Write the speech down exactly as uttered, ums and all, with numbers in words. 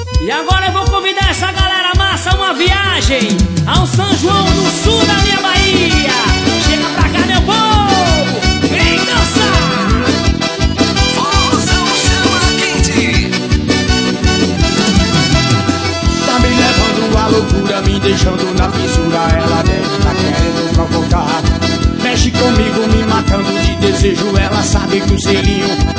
E agora eu vou convidar essa galera massa a uma viagem ao São João do Sul da minha Bahia. Chega pra cá, meu povo, vem dançar. Forrozão chama quente. Tá me levando à loucura, me deixando na fissura. Ela deve tá querendo provocar. Mexe comigo, me matando de desejo. Ela sabe que o selinho